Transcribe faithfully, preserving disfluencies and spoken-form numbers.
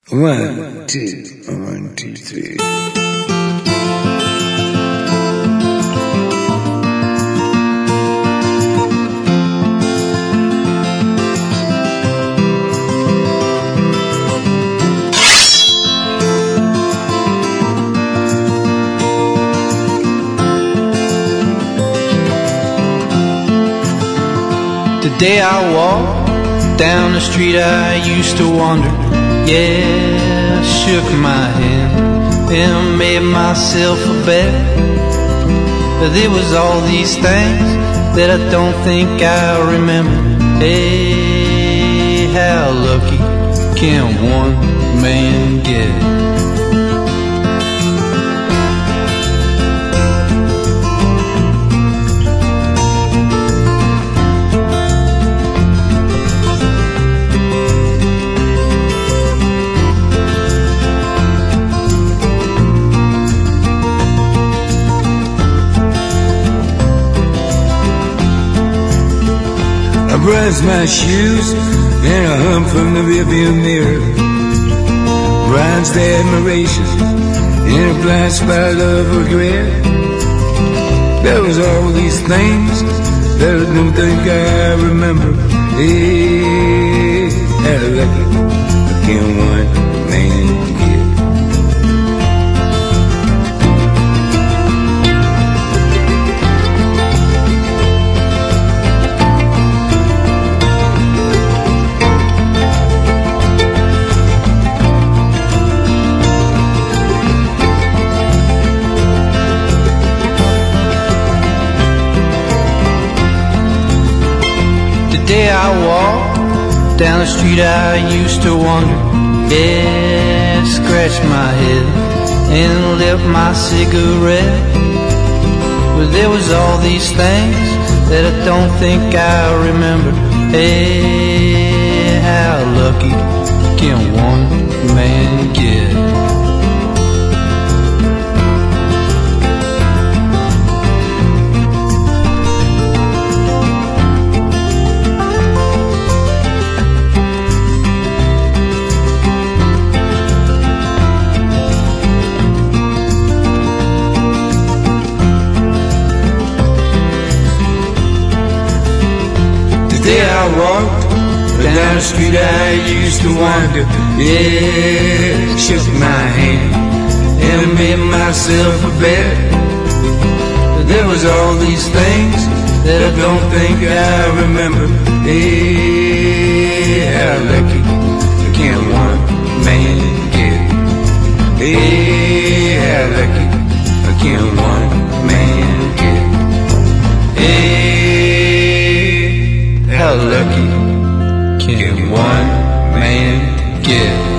One, two, one, two, three. Today I walked down the street I used to wander. Yeah, I shook my hand and made myself a bet. But there was all these things that I don't think I remember. Hey, how lucky can one man get? I brush my shoes and I hum from the rearview mirror. Bronzed admiration in a blind spot of regret. There was all these things that I don't think I remember. Hey, how lucky can one man get? Today I walk down the street I used to wander. Yeah, scratch my head and lit my cigarette. But there was all these things that I don't think I remember. Hey, how lucky can one man get? Today I walked down the street I used to wander. Yeah, shook my hand and made myself a bet. But there was all these things that I don't think I remember. Hey, how lucky can one man get? Hey, how lucky can one man get? Hey, how lucky can one man get?